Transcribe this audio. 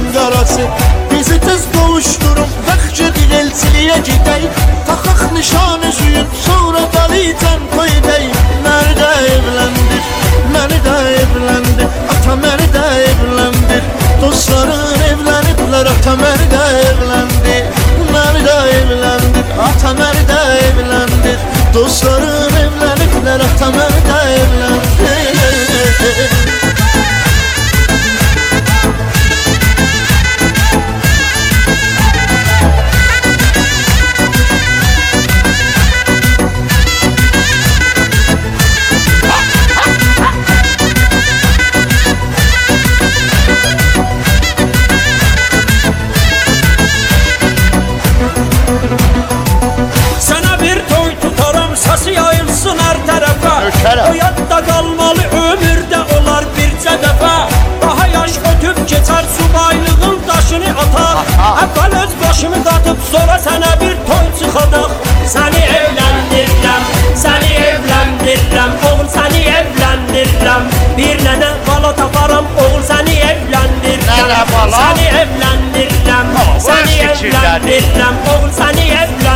qarası. Bizi tez qovuşdurun, bəxcə elçiliyə gedək. Taxaq nişan üzüyün, sonra dalıcan koydək. Məni də evləndir, məni də evləndir. Ata məni də evləndir. Dostların evləniblər, ata məni də evləndir. Məni də evləndir, ata məni də evləndir. Dostların evləniblər, ata məni də evləndir. Yayılsın her tarafa. O yadda kalmalı ömürde olar bircə dəfə. Daha yaş ötüb geçer subaylığın daşını atar. Əvvəl öz başımı qatıp sonra sənə bir toy çıxadaq. Səni evləndirirəm, səni evləndirirəm. Oğul səni evləndirirəm. Bir nənə bala taparam, oğul səni evləndirirəm. Səni evləndirirəm, səni evləndirirəm. Oğul səni evləndirirəm.